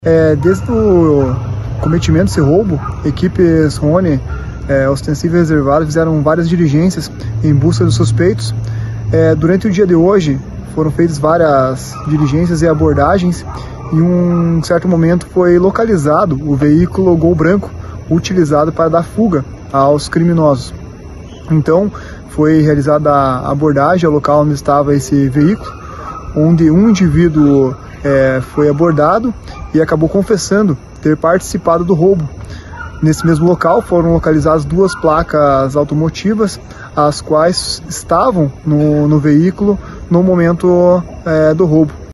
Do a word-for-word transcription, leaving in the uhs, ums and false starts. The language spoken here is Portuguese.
É, desde o cometimento desse roubo, equipes Rony, é, ostensiva e reservada, fizeram várias diligências em busca dos suspeitos. É, durante o dia de hoje, foram feitas várias diligências e abordagens, e em um certo momento foi localizado o veículo Gol branco utilizado para dar fuga aos criminosos. Então, foi realizada a abordagem ao local onde estava esse veículo, onde um indivíduo é, foi abordado e acabou confessando ter participado do roubo. Nesse mesmo local foram localizadas duas placas automotivas, as quais estavam no, no veículo no momento é, do roubo.